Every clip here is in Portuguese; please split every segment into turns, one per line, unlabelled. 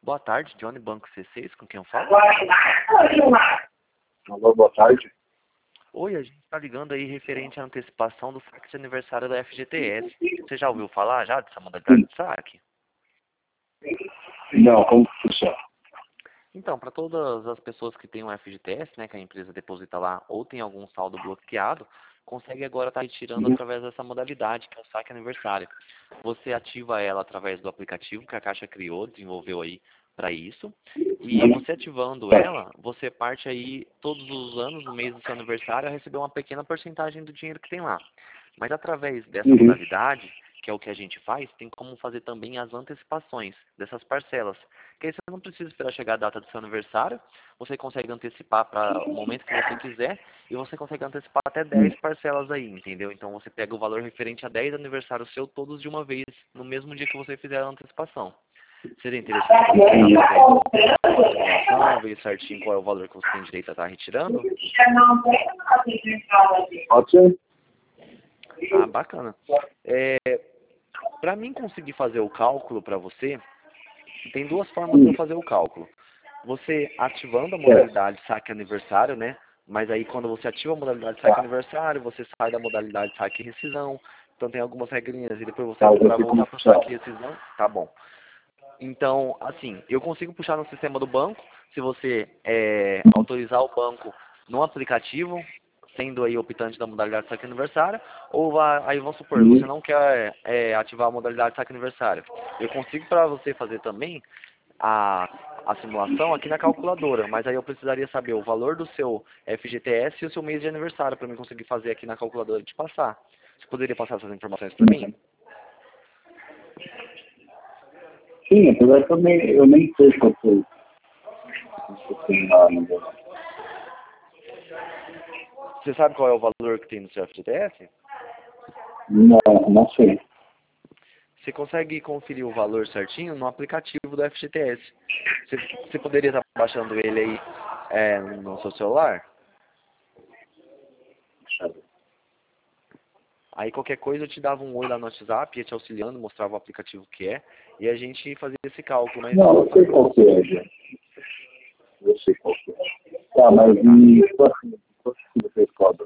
Boa tarde, Johnny Banco C6, com quem eu falo?
Alô, boa tarde.
Oi, a gente está ligando aí referente à antecipação do saque de aniversário da FGTS. Você já ouviu falar já dessa modalidade de saque?
Não, como que funciona?
Então, para todas as pessoas que têm um FGTS, né, que a empresa deposita lá, ou tem algum saldo bloqueado, consegue agora estar retirando através dessa modalidade, que é o saque aniversário. Você ativa ela através do aplicativo que a Caixa criou, desenvolveu aí para isso. E você ativando ela, você parte aí todos os anos, no mês do seu aniversário, a receber uma pequena porcentagem do dinheiro que tem lá. Mas através dessa modalidade, que é o que a gente faz, tem como fazer também as antecipações dessas parcelas. Que aí você não precisa esperar chegar a data do seu aniversário, você consegue antecipar para o momento que você quiser e você consegue antecipar até 10 parcelas aí, entendeu? Então você pega o valor referente a 10 aniversários seu todos de uma vez, no mesmo dia que você fizer a antecipação. Seria interessante você estar fazendo uma simulação, ver certinho qual é o valor que você tem direito a estar retirando?
Pode ser?
Ah, bacana. Para mim conseguir fazer o cálculo para você, tem duas formas de eu fazer o cálculo. Você ativando a modalidade saque aniversário, né? Mas aí quando você ativa a modalidade saque aniversário, você sai da modalidade saque e rescisão. Então tem algumas regrinhas e depois você para voltar para o saque e rescisão, tá bom. Então, assim, eu consigo puxar no sistema do banco, se você autorizar o banco no aplicativo, sendo aí optante da modalidade saque aniversário, ou aí vamos supor, você não quer ativar a modalidade saque aniversário. Eu consigo para você fazer também a simulação aqui na calculadora, mas aí eu precisaria saber o valor do seu FGTS e o seu mês de aniversário para mim conseguir fazer aqui na calculadora e te passar. Você poderia passar essas informações para mim?
Sim, apesar que eu nem sei qual foi.
Você sabe qual é o valor que tem no seu FGTS?
Não, não sei.
Você consegue conferir o valor certinho no aplicativo do FGTS. Você poderia estar baixando ele aí no seu celular? Aí qualquer coisa eu te dava um oi lá no WhatsApp, ia te auxiliando, mostrava o aplicativo que é, e a gente fazia esse cálculo. Mas
Não, eu sei qual que é, gente. Eu sei qual que é. Tá, mas e quanto que vocês cobram?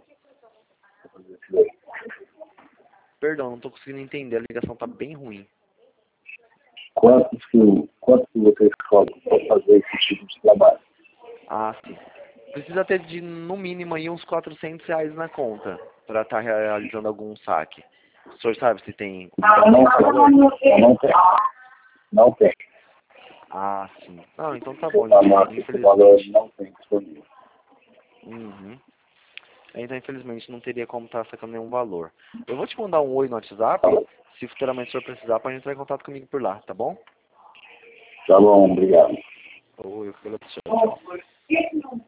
Perdão, não estou conseguindo entender, a ligação está bem ruim.
Quanto que vocês cobram para fazer esse tipo de trabalho?
Ah, sim. Precisa ter de, no mínimo, aí uns R$ 400 na conta para estar realizando algum saque. O senhor sabe se tem
Não tem. Não tem.
Ah, sim. Não, então tá bom,
Esse valor
infelizmente.
não tem disponível.
Uhum. Então, infelizmente, não teria como estar sacando nenhum valor. Eu vou te mandar um oi no WhatsApp, se futuramente o senhor precisar, pode entrar em contato comigo por lá, tá bom?
Tá bom, obrigado.
Oi, eu fico tchau, tchau.